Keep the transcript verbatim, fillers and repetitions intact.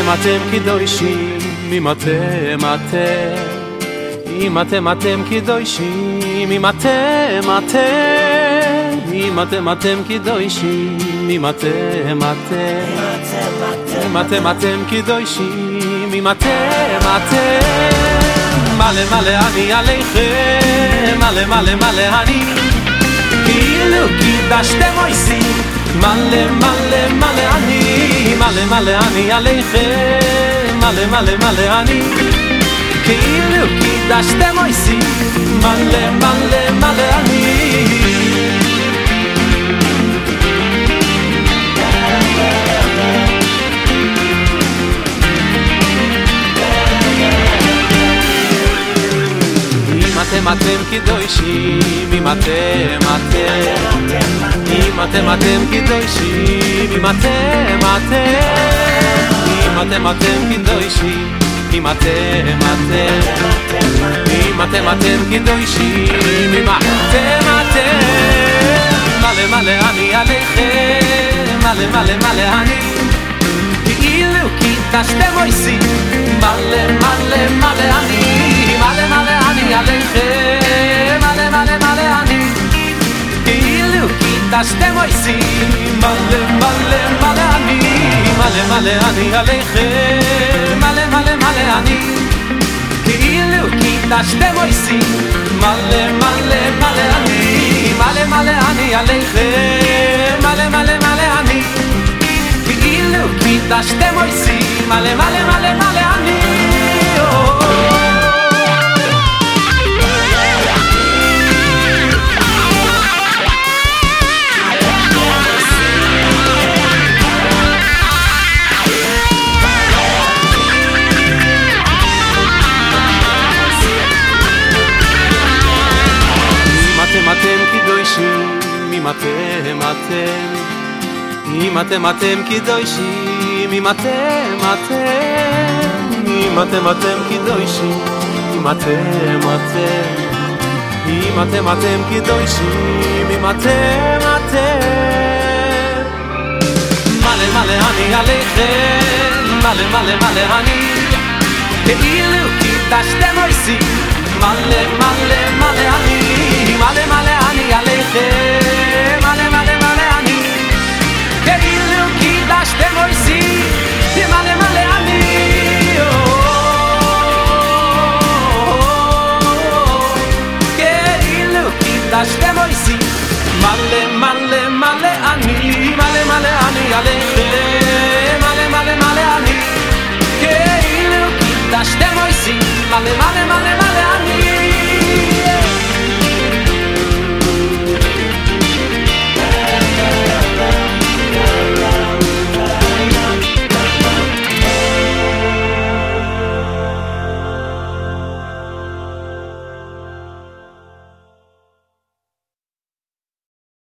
אתם אתם קדושים, אם אתם אתם, אם אתם אתם קדושים, אם אתם אתם, אם אתם אתם קדושים, אם אתם אתם, אם אתם אתם קדושים, אם אתם אתם, מלא מלא אני עליכם, מלא מלא מלא אני, כאילו קידשתם עושים, מלא מלא מלא אני, מלא מלא אני עליכם, מלא מלא מלא אני, כאילו קידשתם עושים, מלא מלא מלא אני. אם אתם קדושים, אם אתם אתם, אם אתם אתם קדושים, אם אתם אתם, אם אתם אתם קדושים, אם אתם אתם, אם אתם אתם קדושים, אם אתם אתם, מלא מלא אני עליכם, מלא מלא מלא אני, כאילו קידשתם עושים, מלא מלא מלא אני, מלא מלא אני עליכם, מלא מלא מלא אני, כאילו קידשתם עושים, מלא מלא מלא אני, מלא מלא אני עליכם, מלא מלא מלא אני, כאילו קידשתם עושים, מלא מלא מלא אני, מלא מלא אני עליכם, מלא מלא מלא אני, כאילו קידשתם עושים, מלא מלא מלא מלא אני. אתם קדושים, אם אתם אתם, אם אתם אתם קדושים, אם אתם אתם, אם אתם אתם קדושים, אם אתם אתם, אם אתם אתם קדושים, אם אתם אתם, מלא מלא אני עליכם, מלא מלא מלא אני, כאילו קידשתם עושים, מלא מלא מלא אני, מלא מלא אני עליכם, מלא מלא מלא אני, כאילו קידשתם עושים, מלא מלא אני, כאילו קידשתם עושים, מלא מלא מלא אני, מלא מלא אני עליכם, מלא מלא מלא אני, כאילו קידשתם עושים, מלא מלא מלא